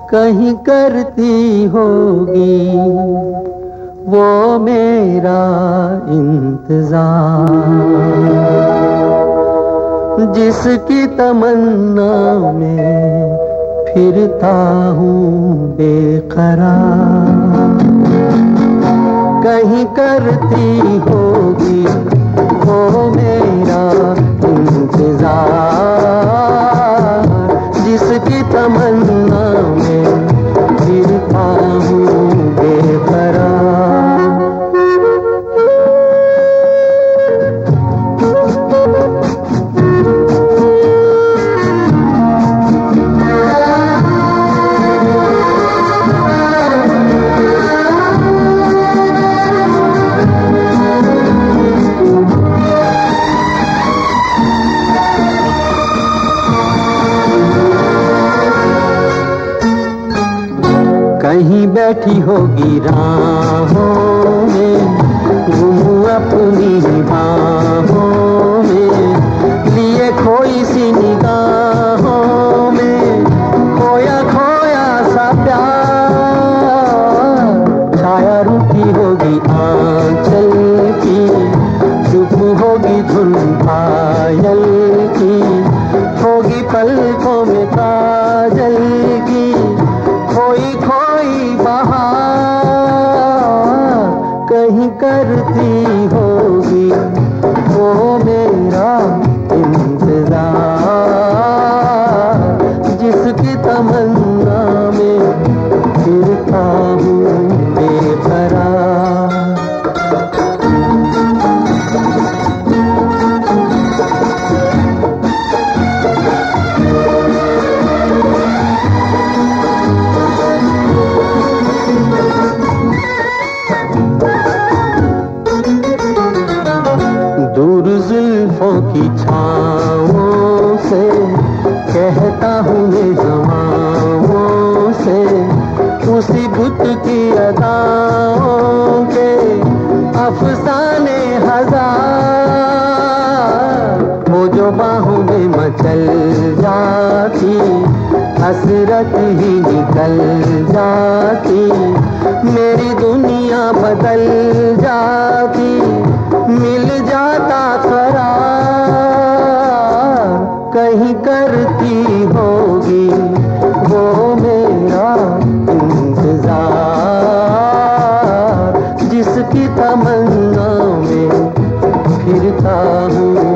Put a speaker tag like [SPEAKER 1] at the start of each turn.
[SPEAKER 1] कहीं करती होगी वो मेरा इंतजार, जिसकी तमन्ना में फिरता हूँ बेकरार। कहीं करती होगी वो मेरा इंतजार, जिसकी तमन्ना में फिरता हूँ बेकरार। कहीं बैठी होगी राहों में, गुम अपनी बाहों में, लिए खोई सी निगाहों में, खोया खोया सा प्यार। छाया रुकी होगी आंचल की, चुप होगी धुन पायल की, होगी पलकों में काजल की, खोई खोई बहार। कहीं करती होगी वो मेरा इंतजार, जिसकी तमन्ना में फिरता हूँ बेकरार। दूर जुल्फों की छाँवों से कहता हूँ मैं हवाओं से, उसी बुत की अदाओं के अफसाने हजार। वो जो बाहों में मचल जाती, हसरत ही निकल जाती, मेरी दुनिया बदल जाती, मिल जाता करार। कहीं करती होगी वो मेरा इंतजार, जिसकी तमन्ना में फिरता हूँ